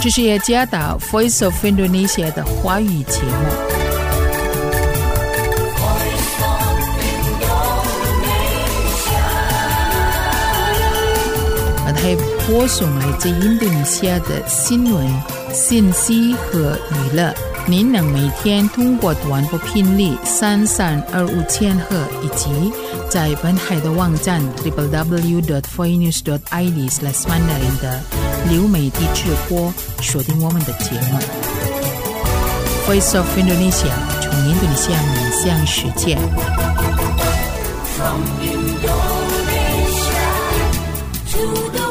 这是雅加达 Voice of Indonesia 的华语节目。还播送来自印度尼西亚的新闻、信息和娱乐。您能每天通过短波频率3325千赫以及在本海的网站 www.voinews.id/mandarin 的流媒体直播锁定我们的节目。Voice of Indonesia 从印度尼西亚面向世界。From Indonesia to the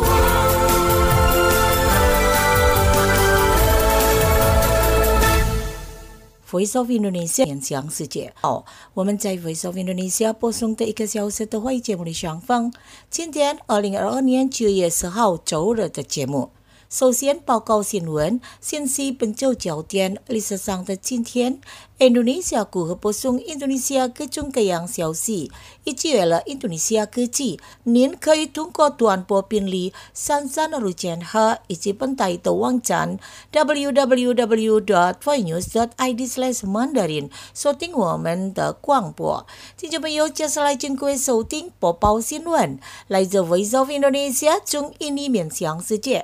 Voice of Indonesia 面向世界。我们在 Voice of Indonesia 播送的1个小时的华语节目的上方。今天2022年9月10号周日的节目。首先报告新闻，信息本周焦点。历史上的今天，印度尼西亚如何播送印度尼西亚各种各样消息，以及为了印度尼西亚科技，您可以通过短波频率3325千赫以及本台的网站 www.voinews.id/mandarin 收听我们的广播。听众朋友，接下来请各位收听播报新闻，来自 Voice of Indonesia 从印尼面向世界。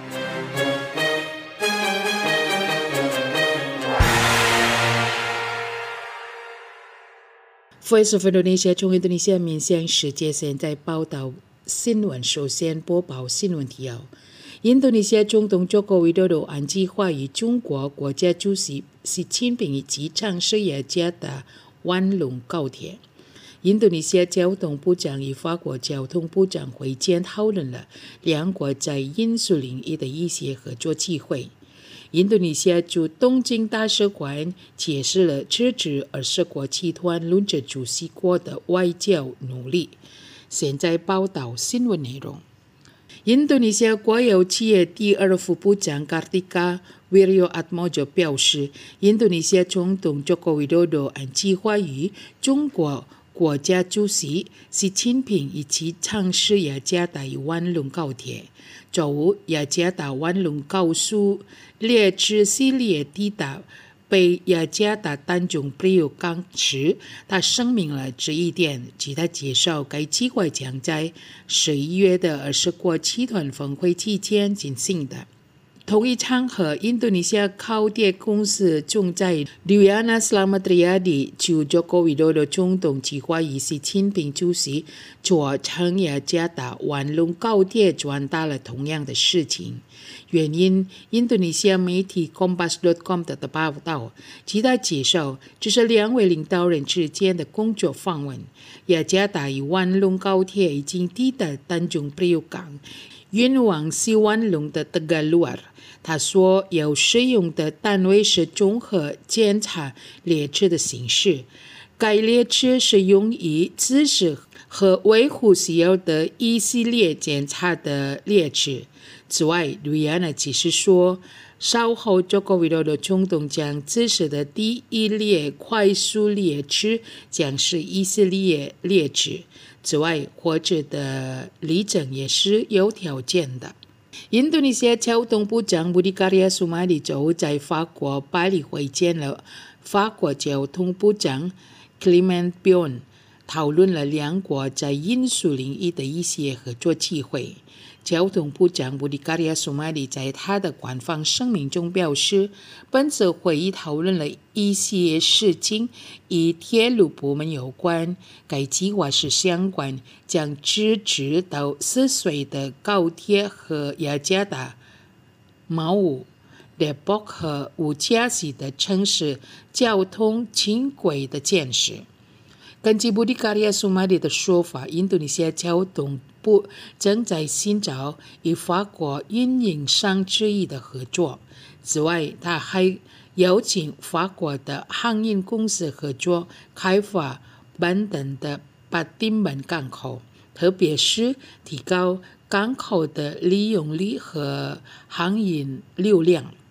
Voice of Indonesia 从印度尼西亚面向世界，现在报道新闻。首先播报新闻提要：印度尼西亚总统佐科维多多按计划与中国国家主席习近平一起尝试雅加达万隆高铁。印度尼西亚交通部长与法国交通部长会见，讨论了两国在运输领域的一些合作机会。印度尼西亚驻东京大使馆解释了支持20国集团轮值主席国的外交努力。现在报道新闻内容。印度尼西亚国有企业第2副部长 Kartika Wirjoatmojo 表示，印度尼西亚总统 Joko Widodo 按计划与中国国家主席习近平一起尝试雅加达与万隆高铁。周五，雅加达万隆高速列车系列抵达北雅加达丹中布里港时，他声明了这一点。据他介绍，该计划将在11月的20国集团峰会期间进行的。同一场合，印度尼西亚高铁公司总裁 Duyana Slamet Riyadi 就 Joko Widodo 总统计划与习近平主席坐乘雅加达万隆高铁传达了同样的事情。原因，印度尼西亚媒体 Kompas.com 的报道，据他介绍，这是两位领导人之间的工作访问。雅加达与万隆高铁已经抵达丹中布里港，运往西万隆的Tegaluar。他说，要使用的单位是综合检查列车的形式。该列车是用于咨询和维护需要的一系列检查的列车。此外，瑞安娜解释说，稍后Joko Widodo总统将咨询的第一列快速列车将是以色列列车。此外，火车的里程也是有条件的。印度尼西亚交通部长 Budi Karya Sumadi 周在法国巴黎会见了法国交通部长 Clement Beaune， 讨论了两国在运输领域的一些合作机会。交通部长 Budi Karya Sumadi 在他的官方声明中表示，本次会议讨论了一些事情与铁路部门有关。该计划是相关将支持到4岁的高铁和雅加达、毛乌、Depok 和无加西的城市交通轻轨的建设。根据Budi Karya Sumadi 的说法，印度尼西亚交通部正在寻找与法国运营商之一的合作。此外，他还邀请法国的航运公司合作开发板凳的巴丁本港口，特别是提高港口的利用率和航运流量。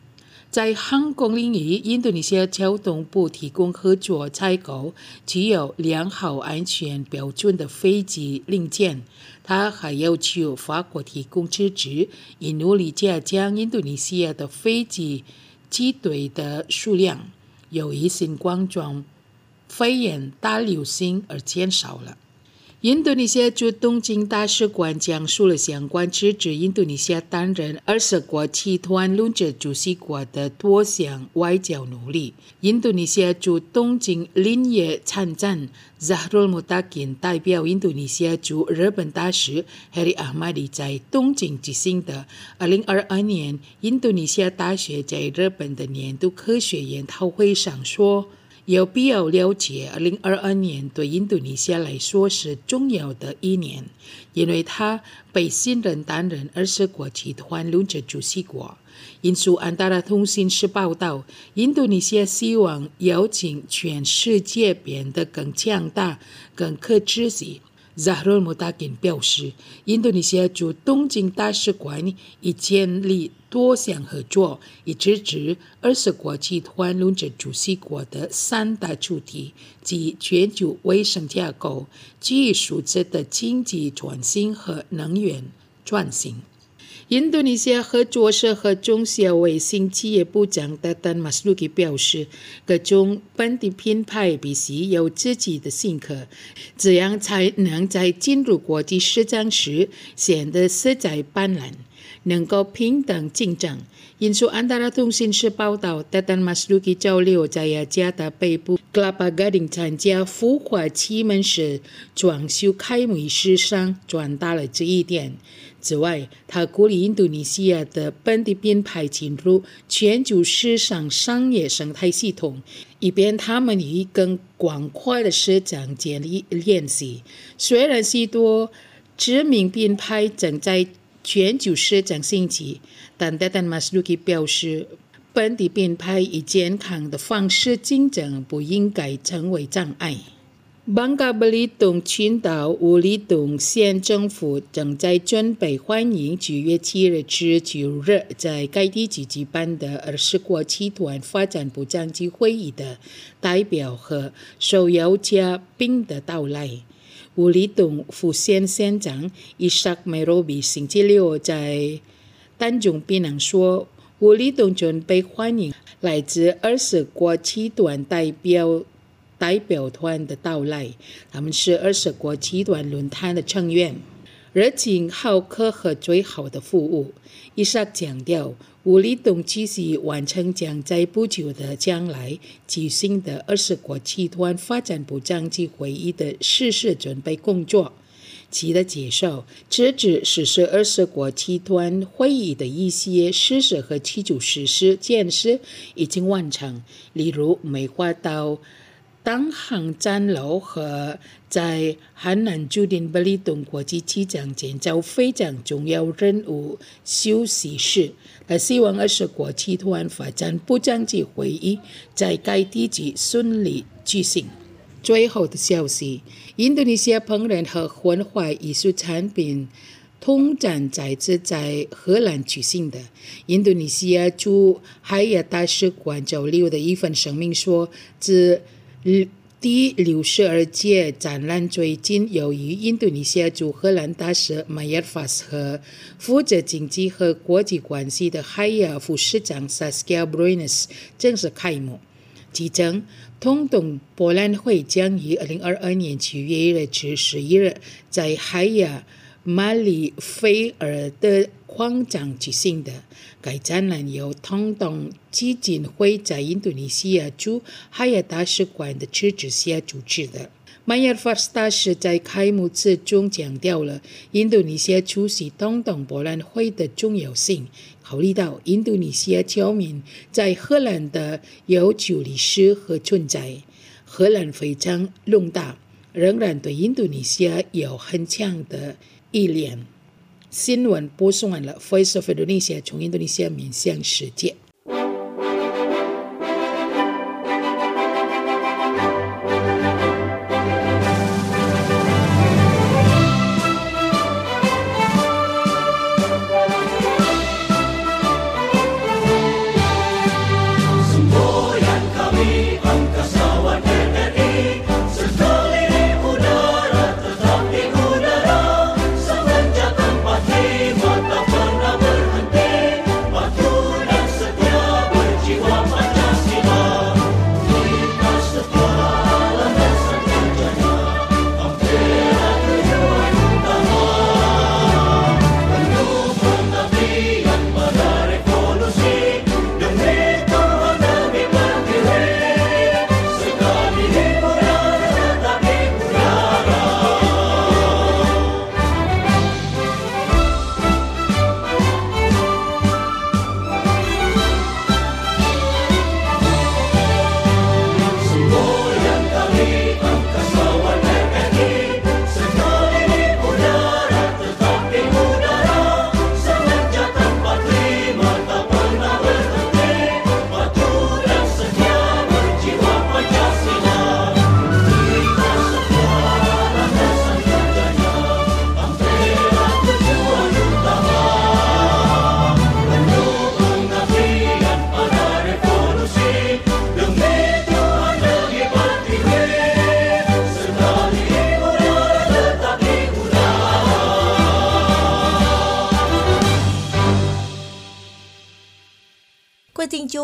在航空领域，印度尼西亚交通部提供合作采购具有良好安全标准的飞机零件。他还要求法国提供支持，以努力加强印度尼西亚的飞机机队的数量，由于新冠状肺炎大流行而减少了。印度尼西亚驻东京大使馆讲述了相关支持印度尼西亚担任20国集团轮值主席国的多项外交努力。印度尼西亚驻东京林业参赞 Zahrul Mutakin 代表印度尼西亚驻日本大使 Heri Ahmadi 在东京举行的2022年印度尼西亚大学在日本的年度科学研讨会上说，有必要了解2022年对印度尼西亚来说是重要的一年，因为它被新任担任20国集团轮值主席国。引述安达拉通讯社报道，印度尼西亚希望邀请全世界变得更强大、更可持续。Zahrul Mutakin 表示，印度尼西亚驻东京大使馆已建立多项合作，以支持20国集团轮值主席国的3大主题，即全球卫生架构、基于数字的经济转型和能源转型。印度尼西亚合作社和中小微型企业部长Teten Mas Duki 表示，各种本地品牌必须有自己的性格，这样才能在进入国际市场时显得实在斑斓，能够平等竞争。引述安达拉通讯社报道，Teten Mas Duki 周六在雅加达北部 Kelapa Gading 参加孵化器门市装修开幕仪式上传达了这一点。此外，他鼓励印度尼西亚的本地品牌进入全球市场商业生态系统，以便他们与更广阔的市场建立联系。虽然许多知名品牌正在全球市场兴起，但Teten Mas Duki 表示，本地品牌以健康的方式竞争不应该成为障碍。邦加布里东群岛乌里东县政府正在准备欢迎9月7日至9日在该地区举办的20国集团发展部长级会议的代表和受邀嘉宾的到来。乌里东副县县长伊萨克梅罗比星期六在丹中槟榔说，乌里东准备欢迎来自20国集团代表团的到来，他们是20国集团论坛的成员，热情好客和最好的服务。伊萨克强调，乌里东继续完成将在不久的将来举行的20国集团发展部长级会议的实施准备工作。其的介绍，直至实施20国集团会议的一些实施和基础设施建设已经完成，例如美化道当航站楼和在汉南驻丁布里东国际机场建造非常重要任务休息室。他希望20国集团发展部长级会议在该地区顺利举行。最后的消息，印度尼西亚烹饪和文化艺术产品通展再次在荷兰举行的。印度尼西亚驻海牙大使馆周六的一份声明说，自第62届展览最近由于印度尼西亚驻荷兰大使马耶尔法斯和负责经济和国际关系的海牙副市长 Saskia Bruinis 正式开幕。其中，通东博览会将于2022年7月1日至11日在海牙马里菲尔的广场举行的。该展览由通东基金会在印度尼西亚驻海牙大使馆的支持下主持的。马耶尔法斯大使在开幕词中强调了印度尼西亚出席通东博览会的重要性，考虑到印度尼西亚侨民在荷兰的悠久历史和存在，荷兰非常庞大，仍然对印度尼西亚有很强的依恋。新闻播送完了 Voice of Indonesia 从印度尼西亚面向世界。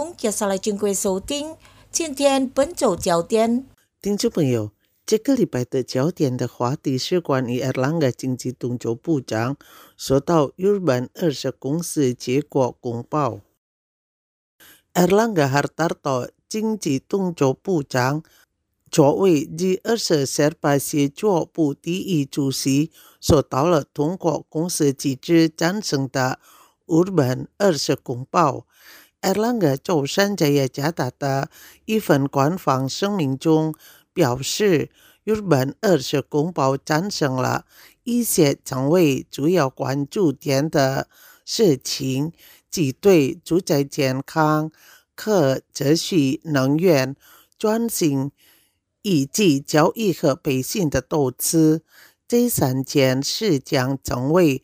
众，接下来经过收听今天本周焦点。 听众朋友，这个礼拜的焦点的话题是关于爱尔兰的经济动作部长收到日本20公司结果公报。爱尔兰的 Hartarto 经济动作部长作为 G20 Sherpa 协作部第一主席，收到了通过公司机制赞成的日本20公报。爱尔兰的周三在雅加达的一份官方声明中表示，日本20公报赞成了一些成为主要关注点的事情，即对住宅健康、可持续能源、转型以及教育和培训的投资。这3件事将成为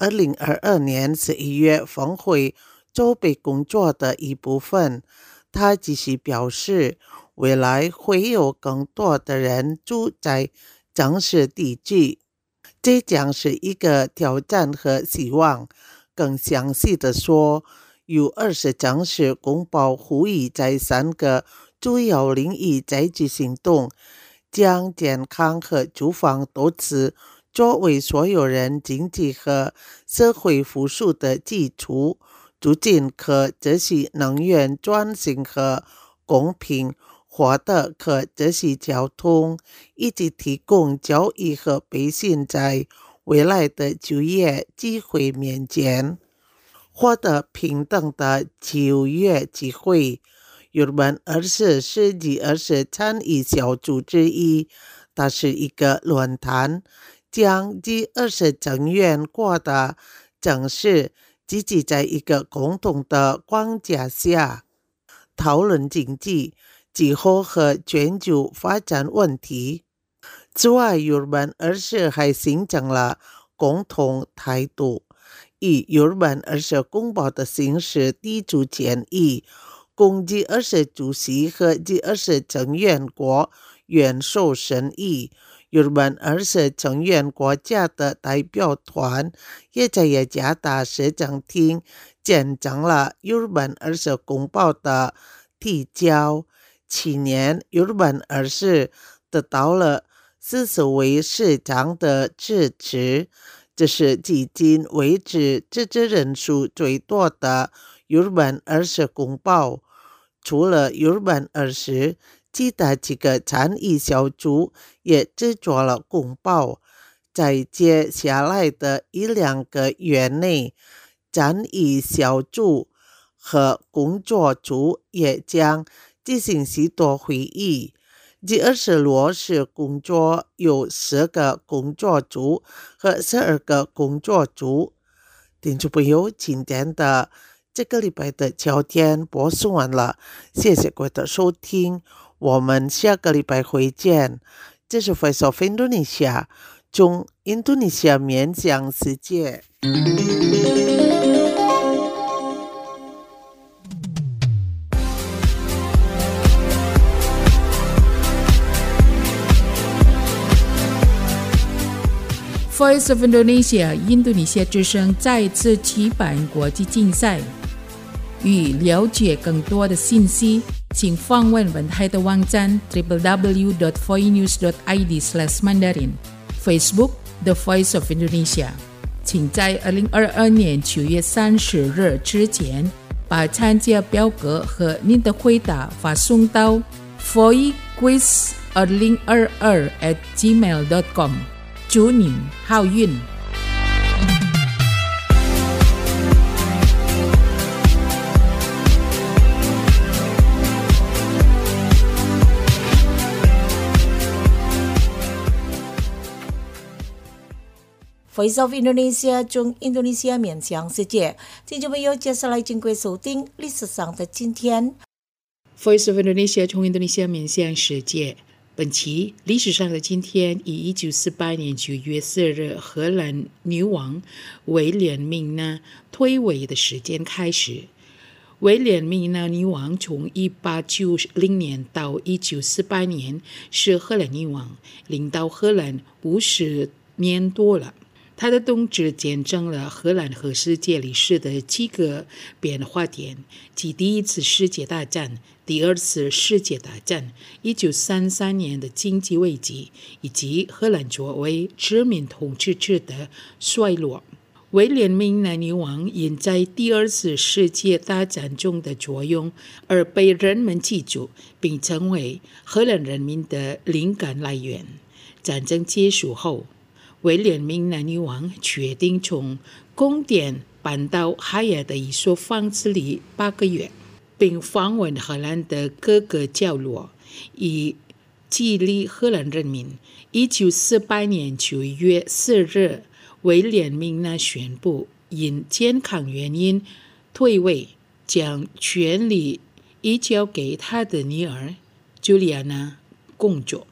2022年11月峰会筹备工作的一部分。他继续表示，未来会有更多的人住在城市地区，这将是一个挑战和希望。更详细的说，U20正式公报呼吁在3个主要领域采取行动，将健康和住房投资作为所有人经济和社会复苏的基础，促进可持续能源转型和公平获得可持续交通，以及提供教育和培训在未来的就业机会面前获得平等的就业机会。日本20是G20参与小组之一，它是一个论坛，将G20成员国的城市聚集在一个共同的框架下，讨论经济、气候和全球发展问题。此外，日本20还形成了共同态度，以日本20公报的形式提出建议，供G20主席和G20成员国元首审议。日本20成员国家的代表团也在雅加达市政厅见证了日本20公报的提交。去年，日本20得到了40位市长的支持，这是迄今为止支持人数最多的日本20公报。除了日本20，其他几个参与小组也制作了公报。在接下来的1-2个月内，参与小组和工作组也将进行许多会议。G20落实工作有10个工作组和12个工作组。听众朋友，今天的这个礼拜的焦点播送完了，谢谢各位的收听，我们下个礼拜会见。这是 Voice of Indonesia， 从印度尼西亚面向世界。 Voice of Indonesia 印度尼西亚之声再次举办国际竞赛。欲了解更多的信息，请访问本台的网站 www.voinews.id/mandarin Facebook The Voice of Indonesia。请在2022年9月30日之前把参加表格和您的回答发送到 voicequiz2022@gmail.com。祝您好运。 Voice of Indonesia 从印度尼西亚面向世界，听众朋友，接下来经过收听历史上的今天。 Voice of Indonesia 从印度尼西亚面向世界。本期历史上的今天，以1948年9月4日荷兰女王威廉明娜退位的时间开始。威廉明娜女王从1890年到1948年是荷兰女王，领导荷兰50年多了。 他的动志见证了荷兰和世界历史的几个变化点，即第一次世界大战、第二次世界大战、1933年的经济危机，以及荷兰作为殖民统治者的衰落。威廉明奈女王因在第二次世界大战中的作用而被人们记住，并成为荷兰人民的灵感来源。战争结束后，威廉明奈女王决定从宫殿搬到海尔的一所房子里8个月，并访问荷兰的各个角落，以激励荷兰人民。1948年9月4日，威廉明奈宣布因健康原因退位，将权力移交给他的女儿朱莉安娜公主。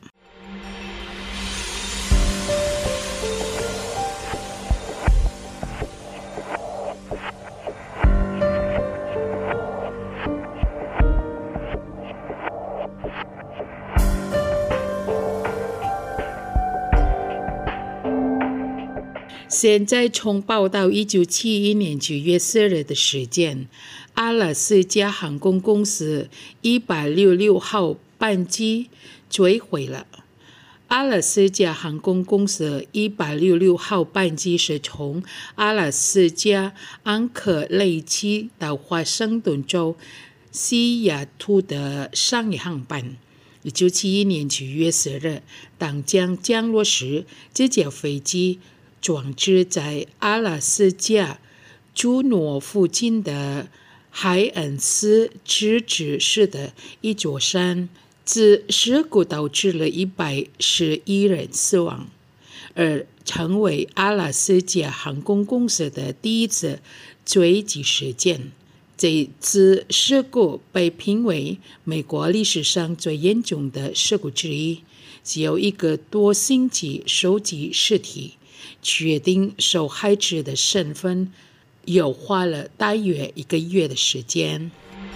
现在从报道1971年9月4日的事件，阿拉斯加航空公司166号班机坠毁了。阿拉斯加航空公司166号班机是从阿拉斯加安克雷奇到华盛顿州西雅图的商业航班。1971年9月4日，当将降落时，这架飞机撞击在阿拉斯加朱诺附近的海恩斯自治市的一座山，此事故导致了111人死亡，而成为阿拉斯加航空公司的第一次坠机事件。这次事故被评为美国历史上最严重的事故之一，只有1个多星期收集尸体，确定受害者的身份，又花了大约1个月的时间。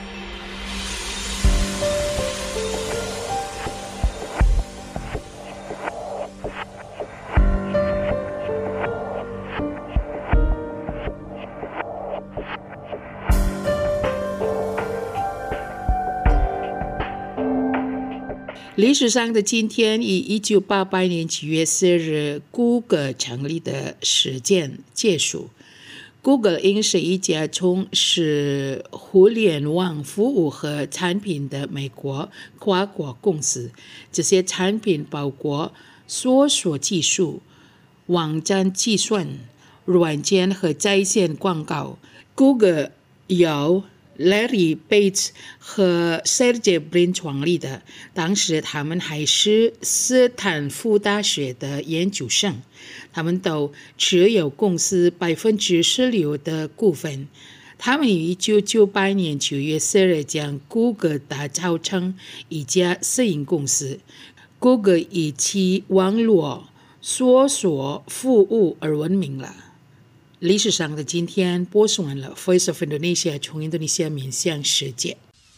历史上的今天以1988年9月4日谷歌成立的事件结束。Google Inc. 是一家从事互联网服务和产品的美国跨国公司，这些产品包括搜索技术、网站计算、软件和在线广告。Google 由Larry Page 和 Sergey Brin 创立的，当时他们还是斯坦福大学的研究生，他们都持有公司16%的股份。他们于1998年9月4日将 Google 打造成一家私营公司。Google 以其网络搜索服务而闻名了。历史上的今天播送完了 Voice of Indonesia 从印度尼西亚面向世界。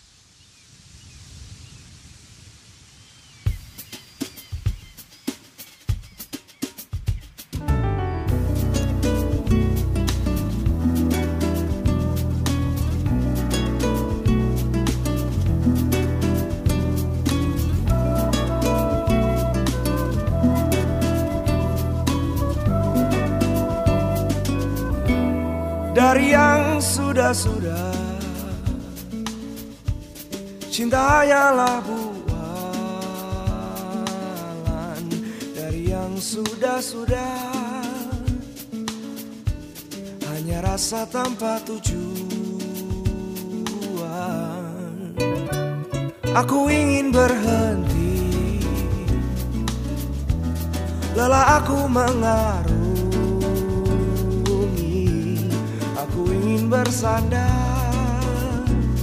Dari yang sudah-sudah, cinta hanyalah bualan. Dari yang sudah-sudah, hanya rasa tanpa tujuan. Aku ingin berhenti, lelah aku mengarungi. Aku ingin bersandar,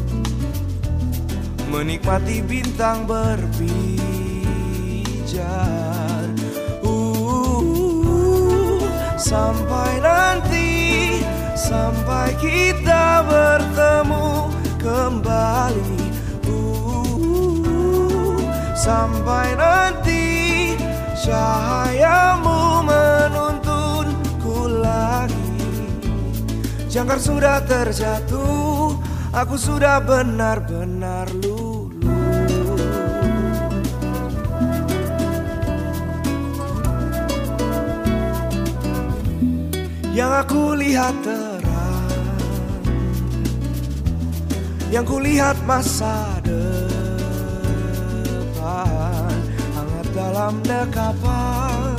menikmati bintang berpijar. Sampai nanti, sampai kita bertemu kembali. Sampai nanti, cahayamu menuntunku Jangkar sudah terjatuh, aku sudah benar-benar luluh. Yang aku lihat terang, yang ku lihat masa depan, hangat dalam dekapan.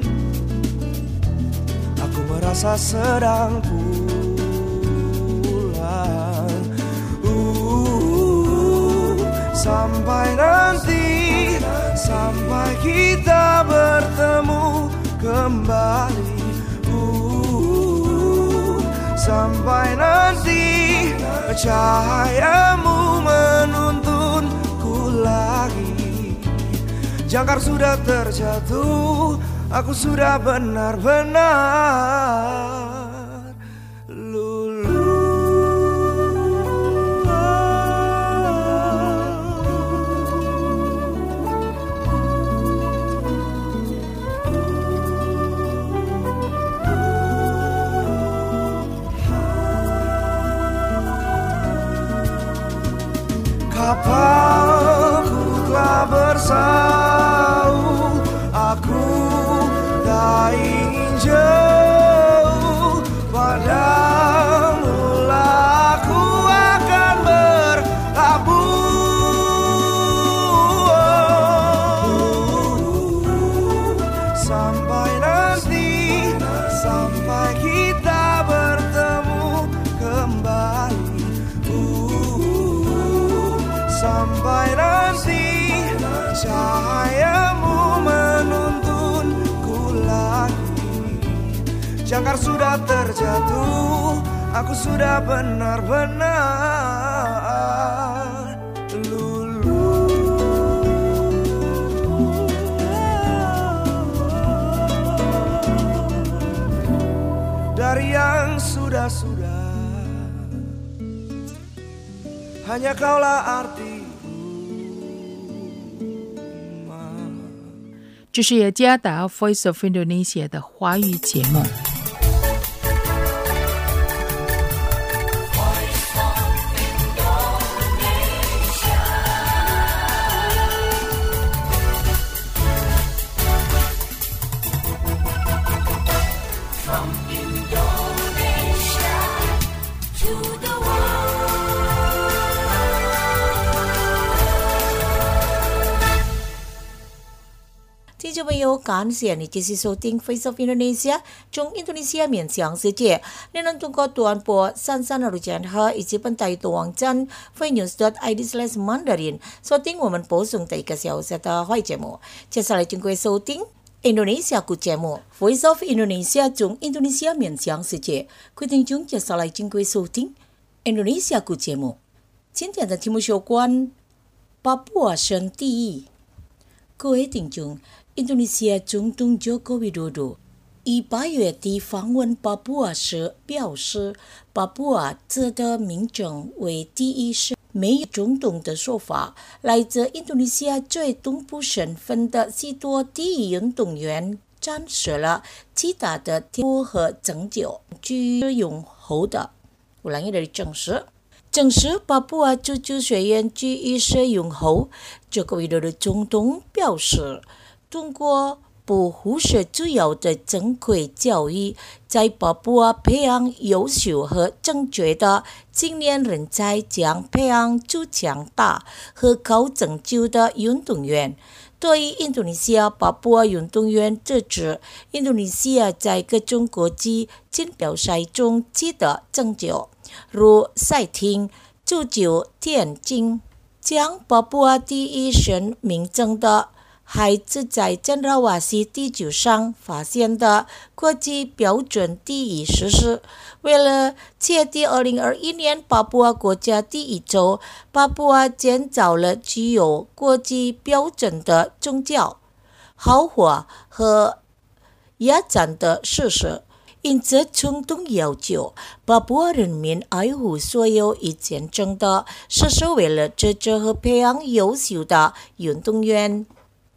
Aku merasa sedang pulang. Sampai nanti, sampai kita bertemu kembali. Sampai nanti cahayamu menuntunku lagi. Jangkar sudah terjatuh, aku sudah benar-benar luluh. Kapalku telah bersauh, aku tak ingin jauh. Padamu lah aku akan berlabuh. Sampai nanti, sampai kita bertemu kembali. Sampai nanti cahayamu menuntunku lagi. Jangkar sudah terjatuh, aku sudah benar-benar luluh. Dari yang sudah-sudah, hanya kaulah arti. 这是雅加达 Voice of Indonesia 的华语节目。 听众朋友，感谢你继续收听 Voice of Indonesia 中印度尼西亚面向世界。你能通过短波3360以及本台的网站 voinews.id/Mandarin 收听我们播送的1个小时的华语节目。接下来请各位收听 Indonesia 故节目 Voice of Indonesia 中印度尼西亚面向世界。各位听众，接下来请各位收听 Indonesia 故节目。今天的题目有关巴布亚省地义。各位听众，印度尼西亚总统Joko Widodo 以8月底访问巴布亚时表示，巴布亚这的民政为第一省，没有总统的说法。来自印度尼西亚最东部省份的许多第一运动员展示了极大的天赋和成就，具永后的。我来给你证实。证实巴布亚自治学院居于是永后，Joko Widodo总统表示，通过不忽视主要的正规教育，在巴布亚培养优秀和正确的青年人才，将培养出强大和高成就的运动员。对于印度尼西亚巴布亚运动员支持，印度尼西亚在各种国际锦标赛中取得成就，如赛艇、足球、田径。将巴布亚第一省民政的孩子在珍拉瓦西地球上发现的国际标准第一实施。为了确定2021年巴布亚国家第一周，巴布亚建造了具有国际标准的宗教、豪华和野战的设施。因此，总统要求巴布亚人民爱护所有已建成的设施，为了支持和培养优秀的运动员。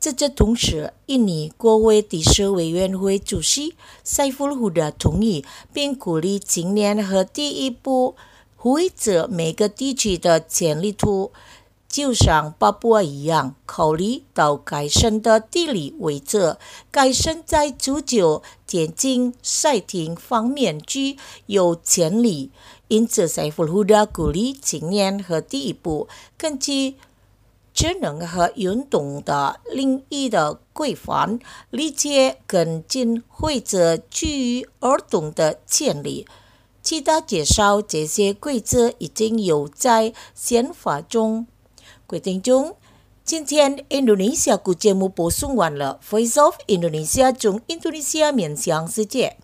在这同时，印尼国会地设委员会主席塞夫尔胡达同意并鼓励今年和第一步会者每个地区的潜力图，就像巴布亚一样，考虑到该省的地理位置，该省在足球、田径、赛艇方面具有潜力。因此，塞夫尔胡达鼓励今年和第一步根据智能和运动的领域的规范，理解跟进会者居于儿童的潜力。其他介绍这些规则已经有在宪法中。各位听众，今天印度尼西亚节目播送完了 Voice of Indonesia 从印度尼西亚面向世界。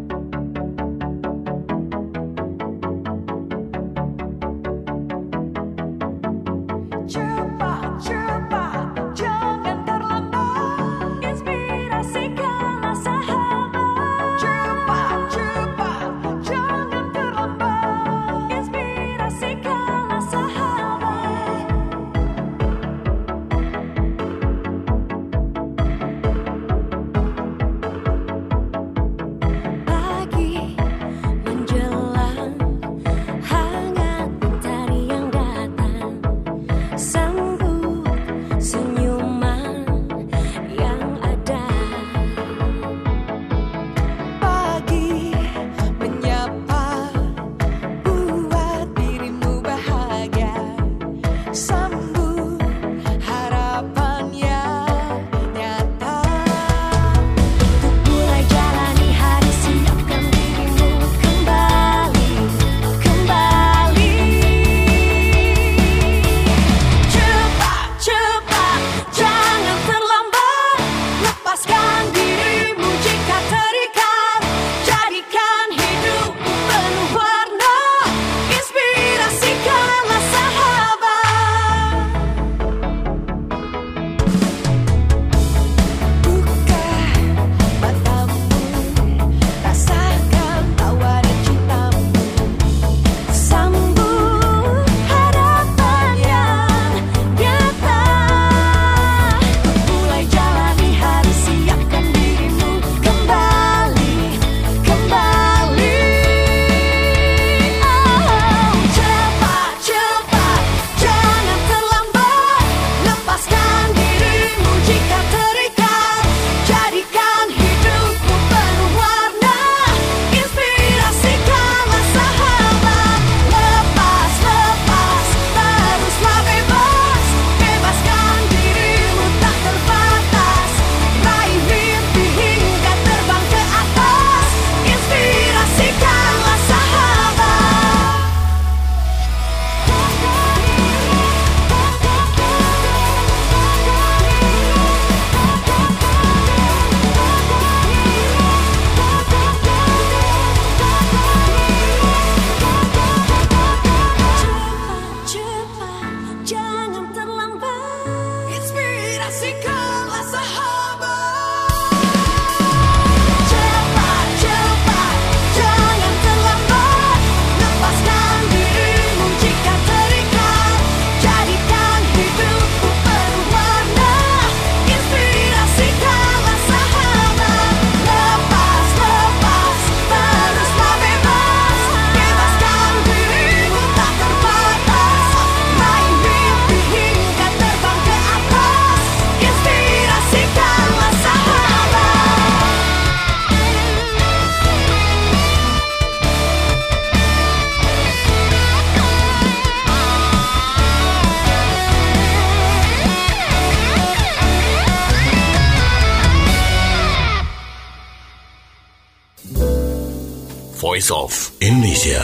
Voice of Indonesia.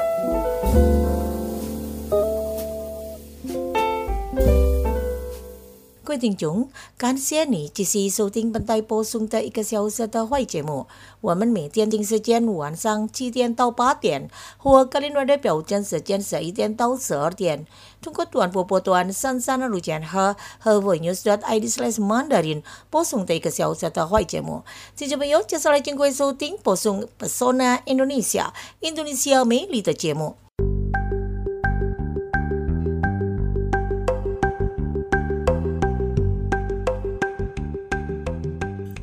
Quý vị听众，感谢你继续收听本台播送的1个小时的会节目。我们每天定时间晚上7点到8点，或格林威的标准时间11点到12点，通过短波波段33的路线和 voinews.id/Mandarin 播送的1个小时的会节目。听众朋友，接下来请各位收听播送 Pesona Indonesia 印度尼西亚美丽的节目。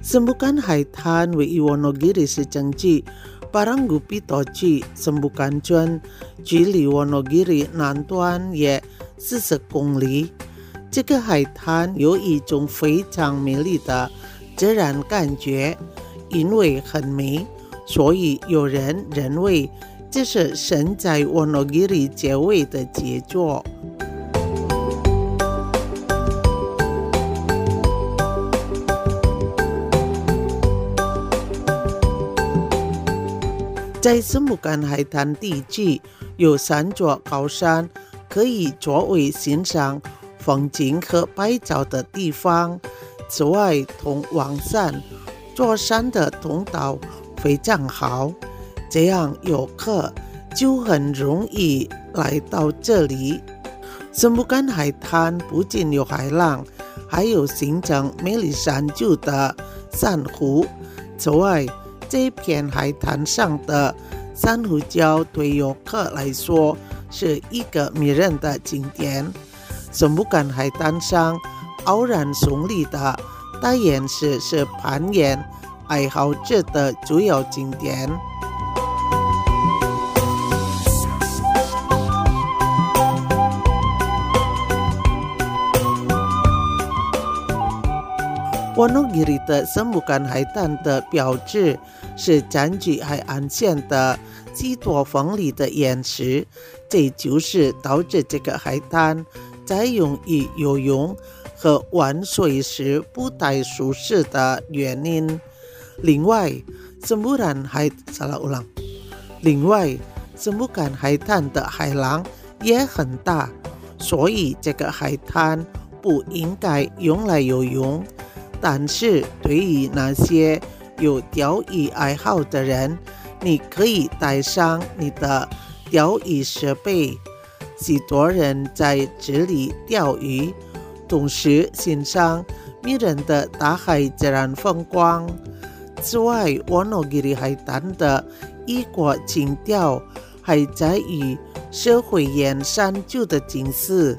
Sembukan haitan位于Wonogiri市政区Paranggupi Tochi Sembukan村，距离 Wonogiri 南端约40公里。这个海滩有一种非常美丽的自然感觉，因为很美，所以有人认为这是神在 Wonogiri 结尾的杰作。在Sembukan海滩地区有3座高山，可以作为欣赏风景和拍照的地方。此外，通往山座山的通道非常好，这样游客就很容易来到这里。Sembukan海滩不仅有海浪，还有形成美丽山丘的珊瑚。此外，这片海滩上的珊瑚礁对游客来说是一个迷人的景点。Sembukan海滩上偶然耸立的大岩石是攀岩爱好者的主要景点。Wonogiri 的Sembukan海滩的标志是占据海岸线的许多锋利的岩石，这就是导致这个海滩在用于游泳和玩水时不太舒适的原因。另外，Sembukan海滩的海浪也很大，所以这个海滩不应该用来游泳。但是对于那些有钓鱼爱好的人，你可以带上你的钓鱼设备。许多人在这里钓鱼，同时欣赏迷人的大海自然风光。此外，Wonogiri 海滩的异国情调还在于社会岩山丘的景色。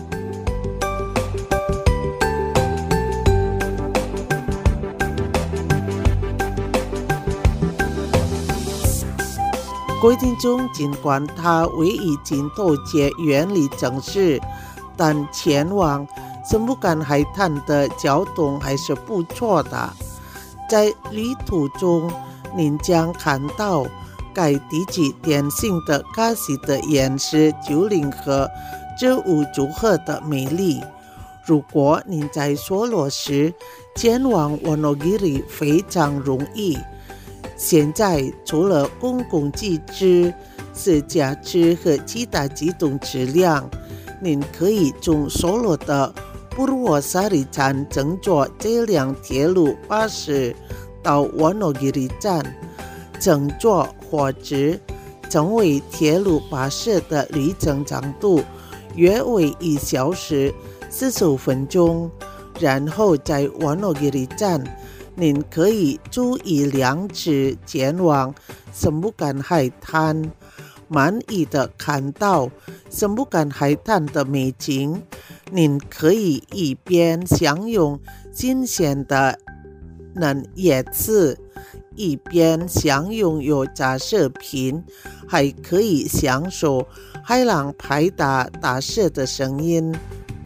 各位听众，尽管它位于金头街远离城市，但前往Sembukan海滩的交通还是不错的。在旅途中，您将看到该地区典型的喀西的岩石丘陵和植物组合的美丽。如果您在梭罗时前往Wonogiri非常容易。现在除了公共机制、私家车和其他机动车辆，您可以从梭罗的Purwosari站乘坐这辆铁路巴士到Wonogiri站，乘坐火车，成为铁路巴士的旅程长度约为1小时45分钟。然后在Wonogiri站，您可以租一辆车前往Sembukan海滩，满意的看到Sembukan海滩的美景。您可以一边享用新鲜的嫩叶子，一边享用有杂食品，还可以享受海浪拍打大石的声音。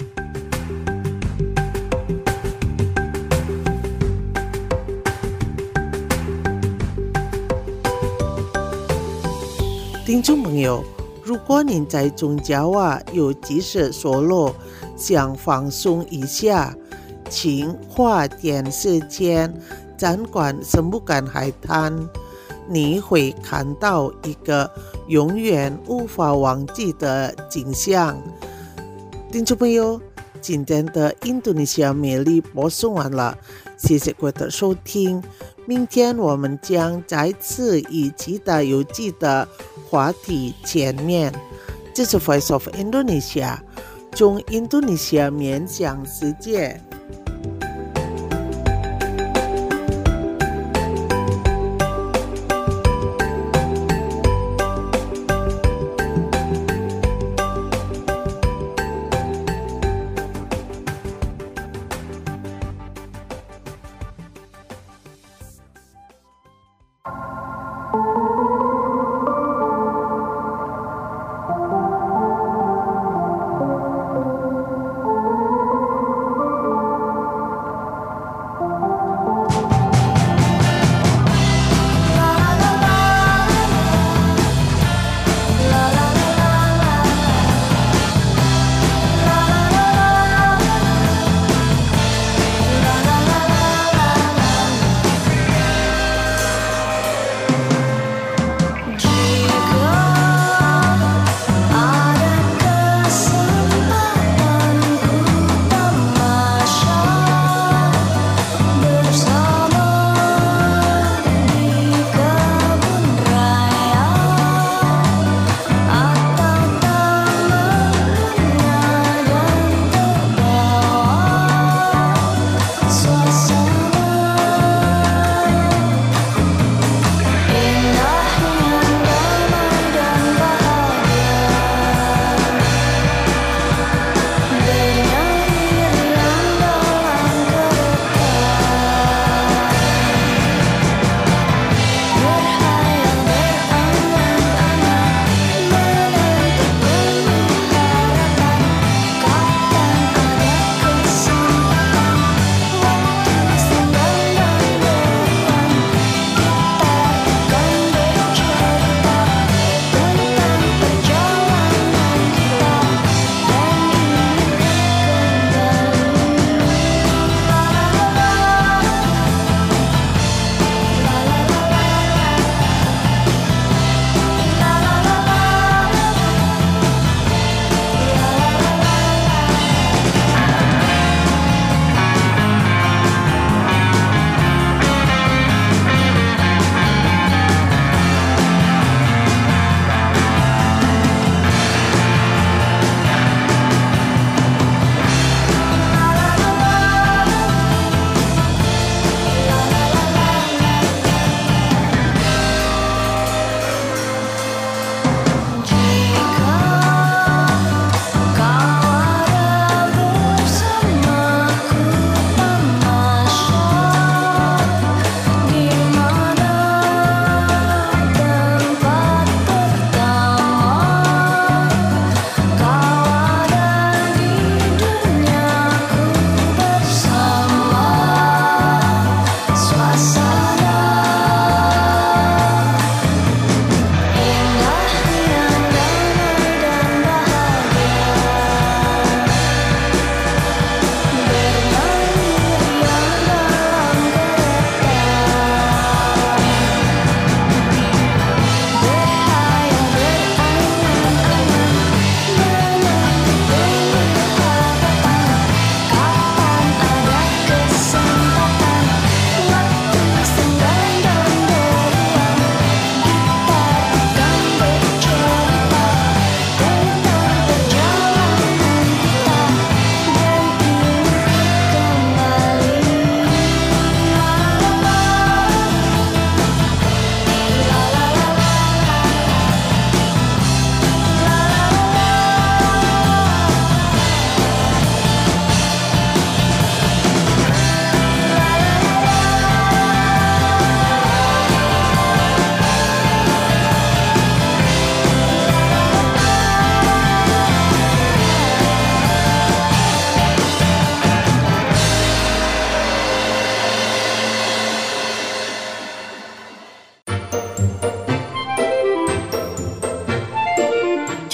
听众朋友，如果您在中加瓦有即时梭罗，想放松一下，请花点时间参观Sembukan海滩，你会看到一个永远无法忘记的景象。听众朋友，今天的印度尼西亚美丽播送完了，谢谢各位的收听。明天我们将再次以其他有趣的话题见面。这是 Voice of Indonesia， 从印度尼西亚面向世界。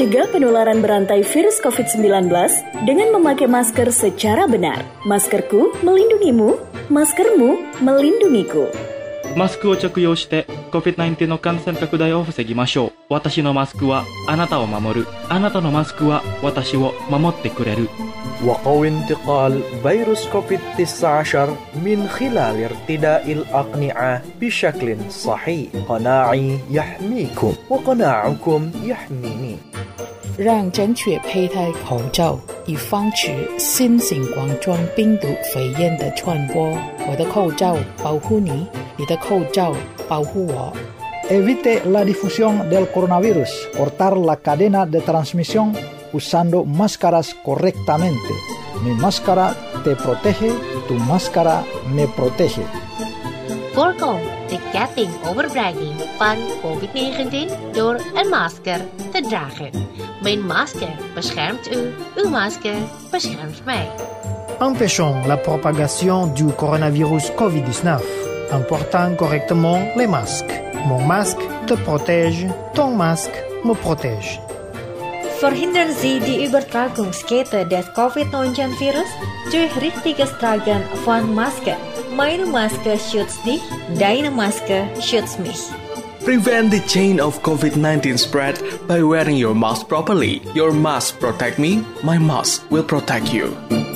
mencegah penularan berantai virus COVID-19 dengan memakai masker secara benar. Maskerku melindungimu, maskermu melindungiku. マスクを着用して COVID-19 の感染拡大を防ぎましょう。私のマスクはあなたを守る。あなたのマスクは私を守ってくれる。 وقوي انتقال فيروس كوفيد-19 من خلال ارتداء الأقنعة بشكل صحيح. قناعي يحميكم وقناعكم يحميني. 让正确佩戴口罩，以防止新型冠状病毒肺炎的传播。我的口罩保护你，你的口罩保护我。 Evite la difusión del coronavirus. Cortar la cadena de transmisión usando máscaras correctamente. Mi máscara te protege, tu máscara me protege. Voorkom de ketting overbrenging van COVID-19 door een masker te dragen. Mijn masker beschermt u, uw masker beschermt mij. Empêchons la propagation du coronavirus COVID-19 en portant correctement les masques. Mon masque te protège, ton masque me protège. Verhindern Sie die Übertragungskette des COVID-19-Virus durch richtiges Tragen von Masken. Meine Maske schützt dich, deine Maske schützt mich. Prevent the chain of COVID-19 spread by wearing your mask properly. Your mask protect me, my mask will protect you.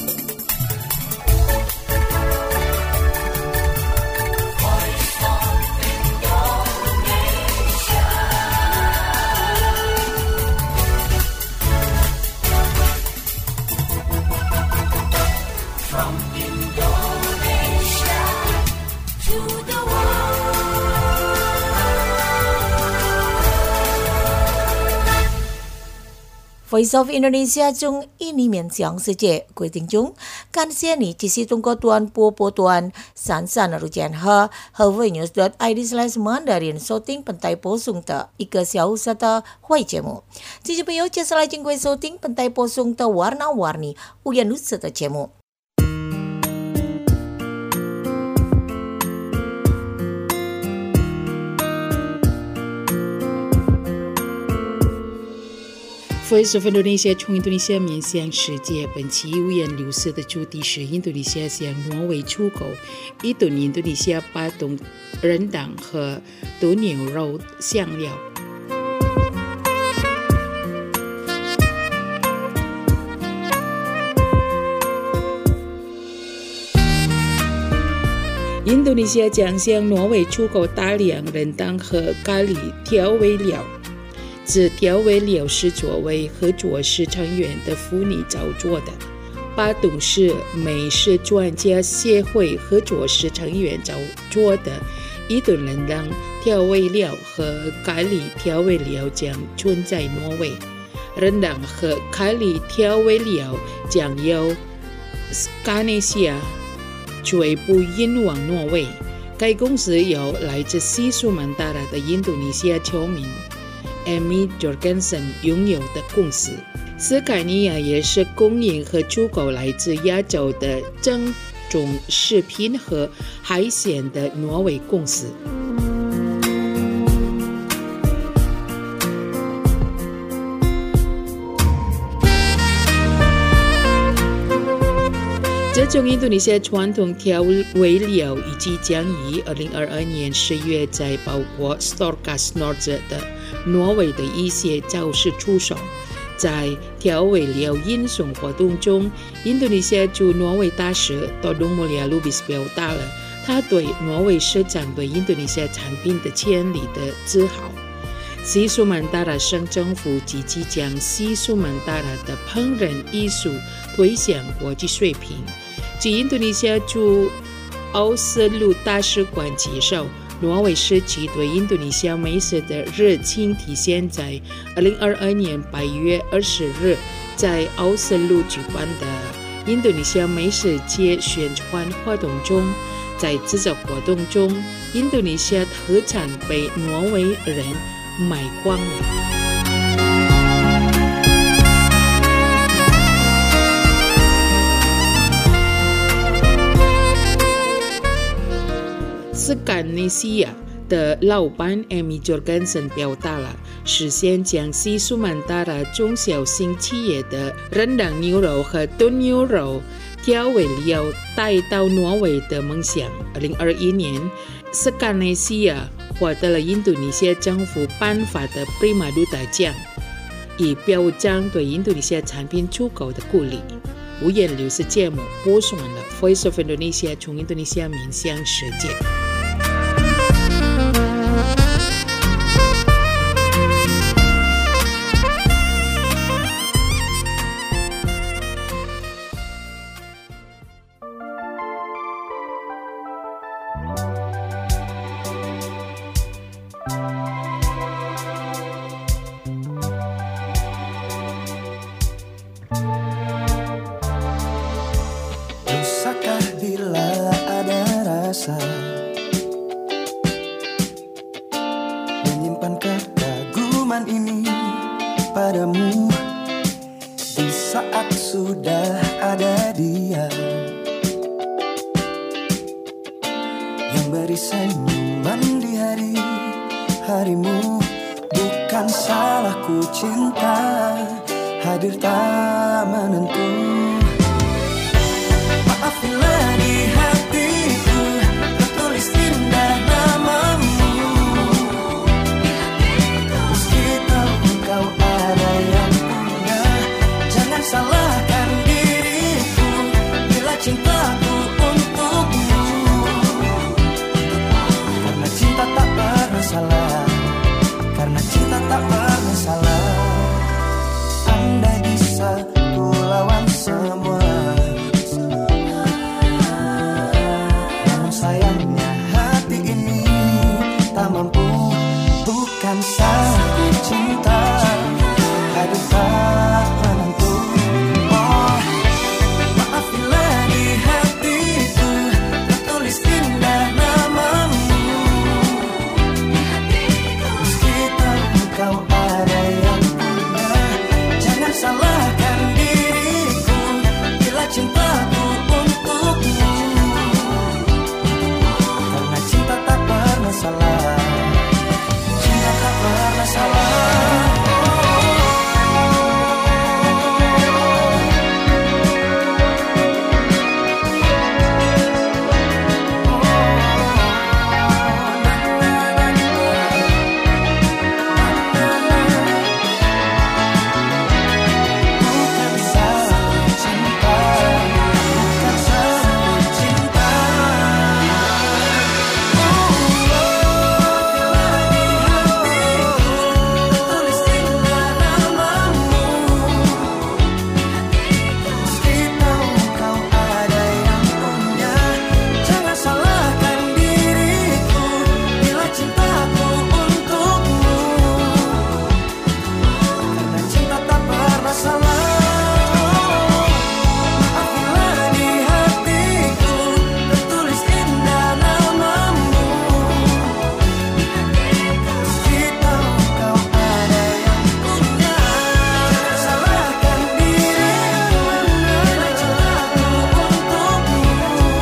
Voice of Indonesia 中印尼面向世界规定中，感谢你继续通过Tuan Po Tuan Sansan Rujian He和News.id/Mandarin 收听本台播送的一个小时的会节目。听众朋友，接下来请各位收听本台播送的 Warna-Warni Ulian Nusa 的节目。 Voice of Indonesia 从印度尼西亚面向世界，本期五颜六色的主题是印度尼西亚向挪威出口1吨印度尼西亚8种人党和毒牛肉香料。印度尼西亚将向挪威出口大量人党和咖喱调味料。此调味料是作为合作社成员的妇女操作的。巴东市美食专家协会合作社成员操作的1吨人党调味料和咖喱调味料将存在挪威。人党和咖喱调味料将由斯卡内西亚全部运往挪威。该公司由来自西苏曼达拉的印度尼西亚侨民Amy Jorgensen 拥有的公司。斯凯尼亚也是供应和出口来自亚洲的正宗食品和海鲜的挪威公司。这种印度尼西亚传统调味料以及将于2022年10月在包括 Storkas Nord 的挪威的一些超市出售。在调味料运送活动中，印度尼西亚驻挪威大使 Todung Mulya Lubis 表达了他对挪威市场对印度尼西亚产品的潜力的自豪。西苏曼达拉省政府积极将西苏曼达拉的烹饪艺术推向国际水平。据印度尼西亚驻奥斯陆大使馆介绍，挪威时期对印度尼西亚美食的热情体现在2022年8月20日在奥斯陆举办的印度尼西亚美食节宣传活动中。在这个活动中，印度尼西亚特产被挪威人买光了。斯堪内西亚的老板 Amy Jorgensen 表达了实现将西苏门答腊中小型企业的人当牛肉和炖牛肉调味料带到挪威的梦想。2021年，斯堪内西亚获得了印度尼西亚政府颁发的 Prima Duta 奖，以表彰对印度尼西亚产品出口的鼓励。五颜六色节目播送完了 Voice of Indonesia 从印度尼西亚面向世界。 Menyimpan kekaguman ini padamu di saat sudah ada Dia yang beri senyuman di hari-harimu. Bukan salahku cinta hadir tak menentu. Maafilah di hatiku tertulis indah namamu. Meski tahu engkau ada yang punya, jangan salahkan diriku bila cintaku untukmu. Karena cinta tak pernah salah, karena cinta tak pernah salah. Andai bisa ku lawan semua, namun sayangnya hati ini tak mampu. Bukan salahku cinta hadir tak menentu. Oh, maafilah di hatiku tertulis indah namamu. Meski tahu engkau ada yang punya, jangan salahkan diriku bila cintaku untukmu. Karena cinta tak pernah salah, cinta tak pernah salah. Bukan salahku cinta, bukan salahku cinta. Tertulis indah namamu. Meski tahu engkau ada yang punya, jangan salahkan diriku bila cintaku untukmu. Karena cinta tak pernah salah. Maafilah di hatiku tertulis indah namamu. Meski tahu engkau ada yang punya, jangan salahkan diriku bila cintaku untukmu.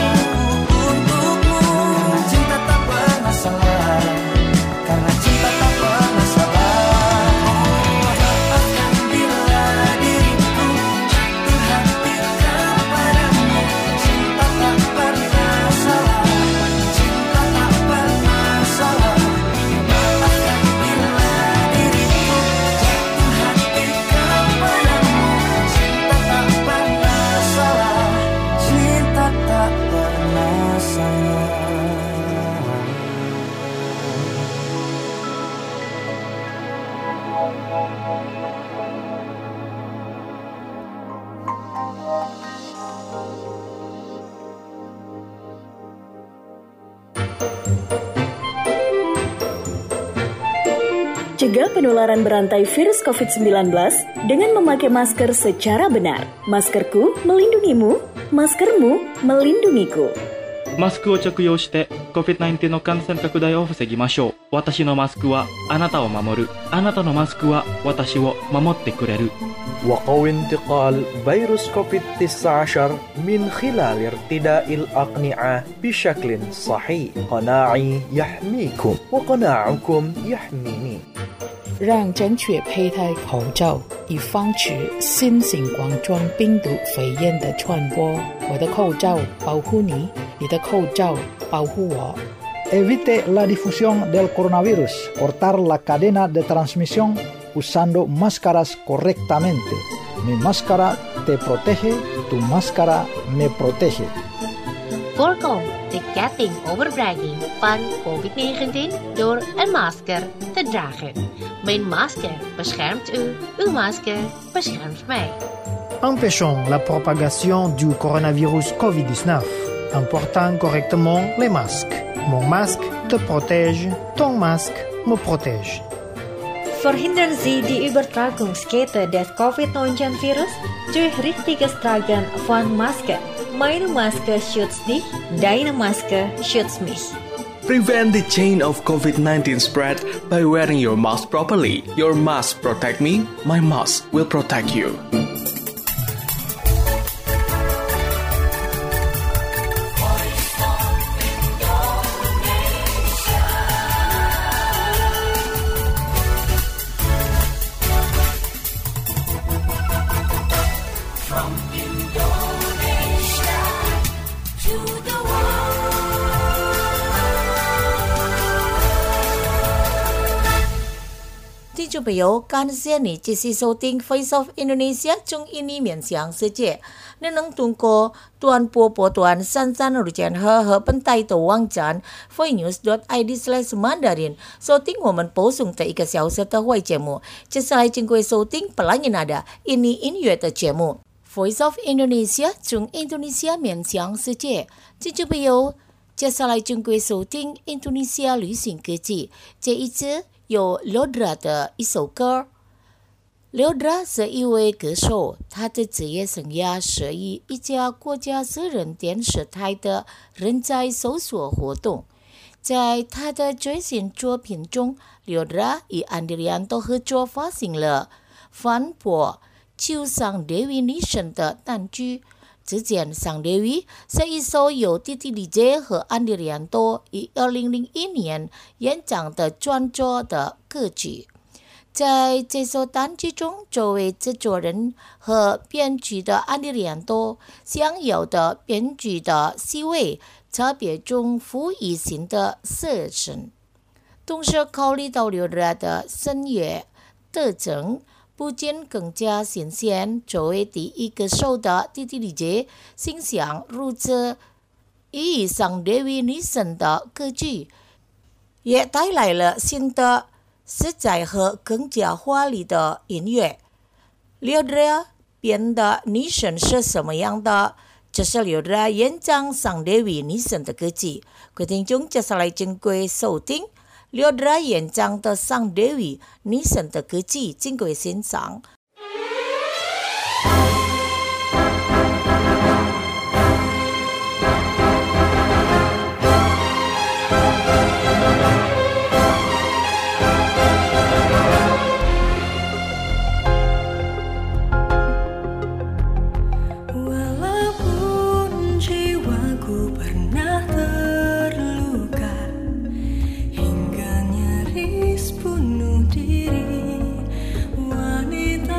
Karena cinta tak pernah salah, karena cinta tak pernah salah. Maafkan bila diriku jatuh hati kepadamu. Cinta tak pernah salah, cinta tak pernah salah. Maafkan bila diriku jatuh hati kepadamu. Cinta tak pernah salah, cinta tak pernah salah. Cegah penularan berantai virus COVID-19 dengan memakai masker secara benar. Maskerku melindungimu, maskermu melindungiku. マスクを着用して COVID-19 の感染拡大を防ぎましょう。私のマスクはあなたを守る。あなたのマスクは私を守ってくれる。 وقوي انتقال فيروس كوفيد-19 من خلال ارتداء الأقنعة بشكل صحيح. قناعي يحميكم وقناعكم يحميني. 让正确佩戴口罩，以防止新型冠状病毒肺炎的传播。我的口罩保护你，你的口罩保护我。 Evite la difusión del coronavirus. Cortar la cadena de transmisión usando máscaras correctamente. Mi máscara te protege, tu máscara me protege. Voorkom de ketting overbrenging van COVID-19 door een masker te dragen. Mijn masker beschermt u, uw masker beschermt mij. Empêchons la propagation du coronavirus COVID-19 en portant correctement les masques. Mon masque te protège, ton masque me protège. Verhindern Sie die Übertragungskette des Covid-19-Virus durch richtiges Tragen von Masken. Meine Maske schützt dich, deine Maske schützt mich. Prevent the chain of COVID-19 spread by wearing your mask properly. Your mask protect me, my mask will protect you. 听众朋友，感谢你继续收听 Voice of Indonesia 中印尼面向世界。你能通过短波波段33日间和本台的网站 voinews.id/Mandarin 收听我们播送的1个小时的会节目。接下来请各位收听Pelangi Nada印尼音乐的节目。Voice of Indonesia 中印度尼西亚面向世界。听众朋友，接下来请各位收听印度尼西亚旅行歌曲。这一次有 Lyodra 的一首歌。Lyodra 是一位歌手，他的职业生涯是以一家国家私人电视台的人才搜索活动。在他的最新作品中 ，Lyodra 与安迪里安都合作发行了翻播秋sang Dewi Nation 的单曲。之前sang Dewi 是一首由弟弟李杰和安迪里安多于2001年演唱的专辑的歌曲。在这首单曲中，作为制作人和编剧的安迪里安多享有的编剧的地位，差别中赋予新的色彩。同时考虑到Lyodra的声乐特征，不仅更加新鲜，作为第一个手的弟弟李杰形象如此以sang Dewi Nation 的歌曲，也带来了新的实在和更加华丽的音乐。Lyodra 编的 Nation 是什么样的？这是Lyodra演唱sang Dewi Nation 的歌曲。各位听众，接下来请各位收听Lyodra 演唱的sang Dewi Nation 的歌曲，请各位欣赏。 Wanita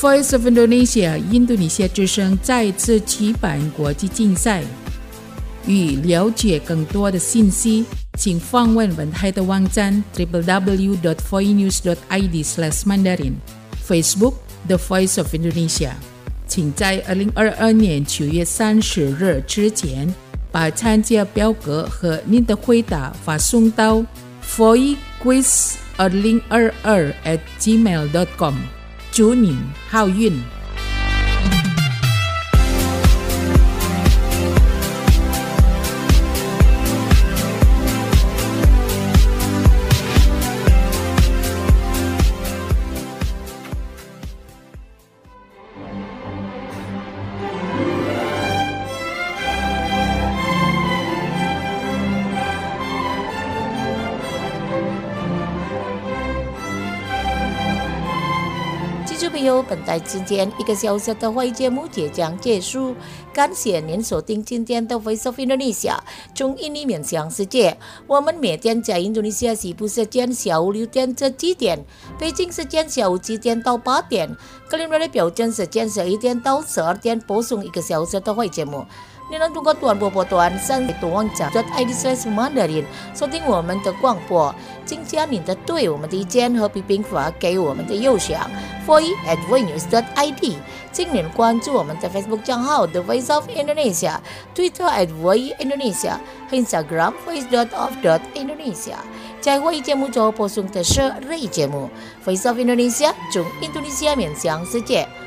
Voice of Indonesia 印度尼西亚之声再次举办国际竞赛。欲了解更多的信息，请访问本台的网站 www.voinews.id/mandarin Facebook The Voice of Indonesia。请在2022年9月30日之前把参加表格和您的回答发送到 voicequiz2022@gmail.com。祝您好运！ 本台今天1个小时的会节目即将结束，感谢您收听今天的 Voice of Indonesia 从印尼面向世界。我们每天在印度尼西亚西部时间下午6点至7点，北京时间下午7点到8点，格林威治标准时间11点到12点播送1个小时的会节目。你能通过短波波段3的网站 .id/mandarin 收听我们的广播，请将您的对我们的意见和批评发给我们的邮箱 voi@voinews.id。请您关注我们的 Facebook 账号 The Voice of Indonesia， Twitter @voiindonesia 和 Instagram voice.of.indonesia。在会议节目中播送的是日语节目 Voice of Indonesia 从印度尼西亚面向世界。